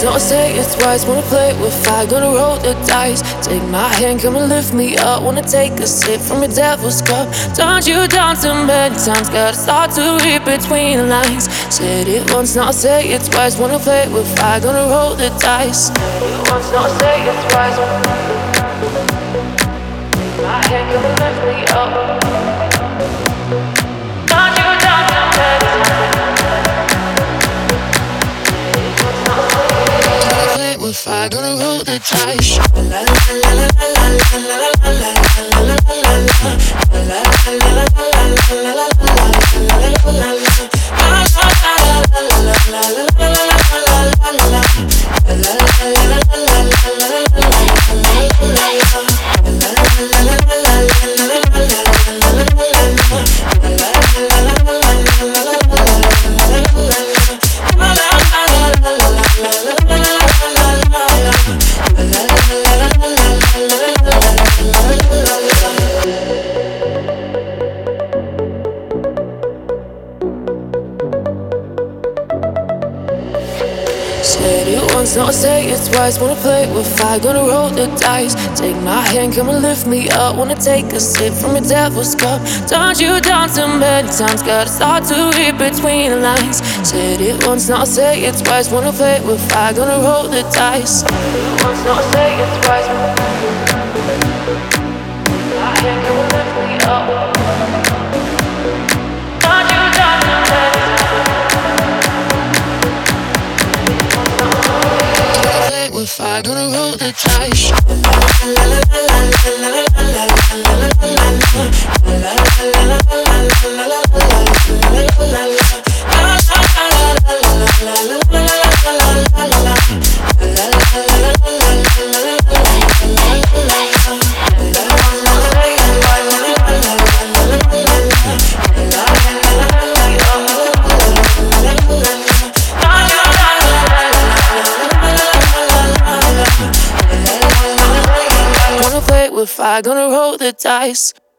once, not say it twice. Wanna play with fire, gonna roll the dice. Take my hand, come and lift me up. Wanna take a sip from your devil's cup. Turned you down too many times, gotta start to read between the lines. Said it once, not say it twice. Wanna play with fire, gonna roll the dice. Said it once, not say it twice. Take my hand, come and lift me up. Turned you down too many times. If I gonna roll the dice, la la la la la la la la la la Said it once, not say it twice. Wanna play with fire, gonna roll the dice. Take my hand, come and lift me up. Wanna take a sip from your devil's cup. Turned you down too many times, gotta start to read between the lines. Said it once, not say it twice. Wanna play with fire, gonna roll the dice. Said it once, not say it twice. Take my hand, come and lift me up. Turned you down too many times. If I gonna roll the dice, la la la la la la la if I gonna roll the dice.